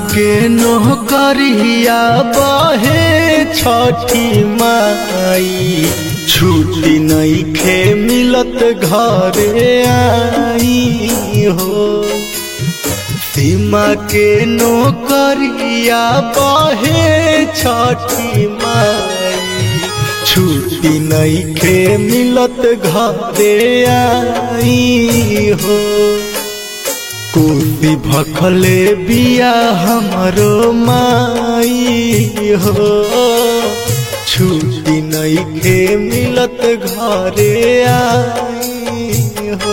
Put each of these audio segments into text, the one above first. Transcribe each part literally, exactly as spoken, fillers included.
के नौकरिया बहे छठी माई, छुट्टी नइखे मिलत घरे आई हो। सीमा के नौकरिया बहे छठी माई, छुट्टी नइखे मिलत घरे आई हो। कोसी भखले बिया हमरो माई हो, छुट्टी नइखे मिलत घरे आई हो।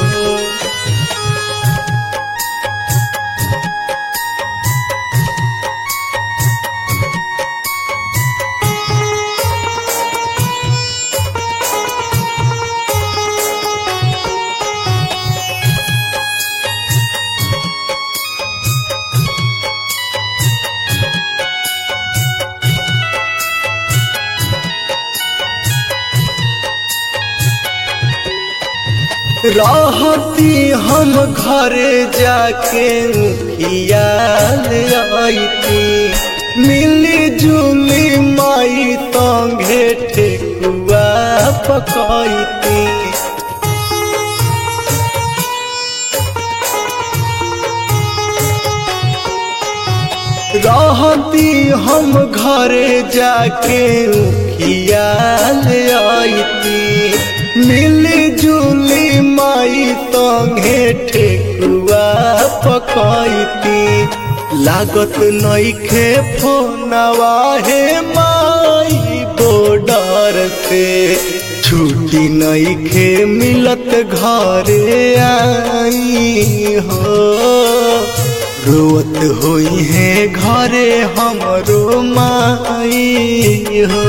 रहती हम घरे जाके खियाल आईती, मिली जुली माई संगे ठेकुआ पकाईती। रहती हम घरे जाके खियाल आईती, मिली जुली माई संगे ठेकुआ पकाईती। लागत नइखे फोनवा हे माई बॉर्डर से, छुट्टी नइखे मिलत घरे आई हो। रोत होई है घरे हमरो माई हो।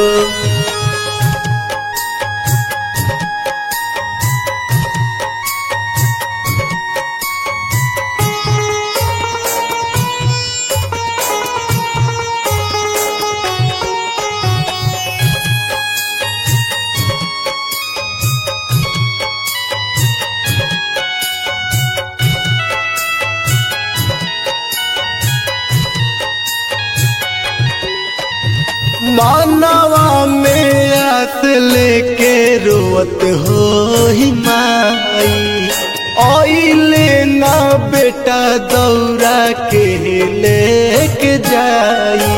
मानवा में आस लेके रोत हो ही माई, आइले ना बेटा दौरा के लेके जाई।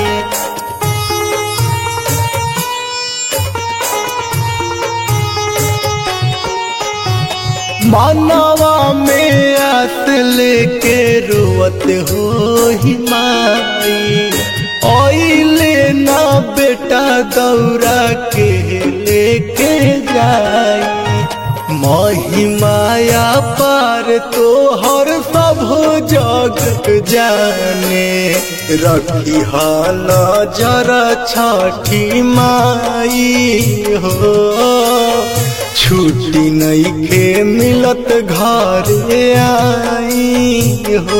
मानवा में आस लेके रोत हो ही माई, आइले ना बेटा दौरा के लेके जाई। महिमाया पार तो हर सब जग जाने, रखी नजर छठी माई हो। छुट्टी नइखे मिलत घरे आई हो।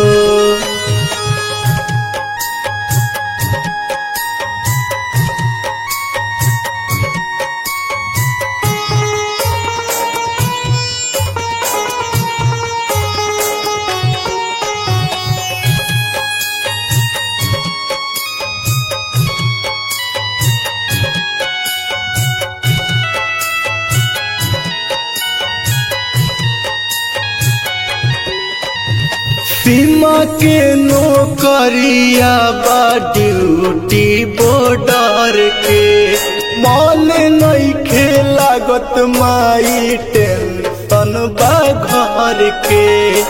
सीमा के नौकरिया बा ड्यूटी बॉर्डर के, मन नइखे लागत माई टेंशन बा घर के।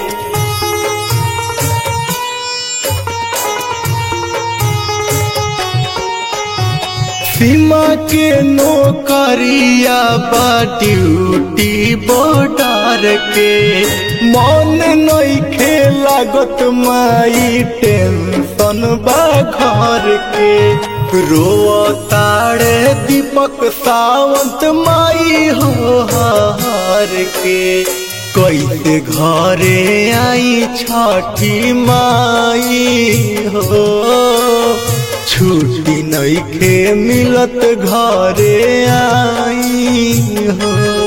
सीमा के नौकरिया बा ड्यूटी बॉर्डर के, मन नइखे लागत माई टेंशन बा घर के। रोताड़े दीपक सावंत माई हो हार के, कैसे घरे आई छठी माई हो। छुट्टी नइखे मिलत घरे आई हो।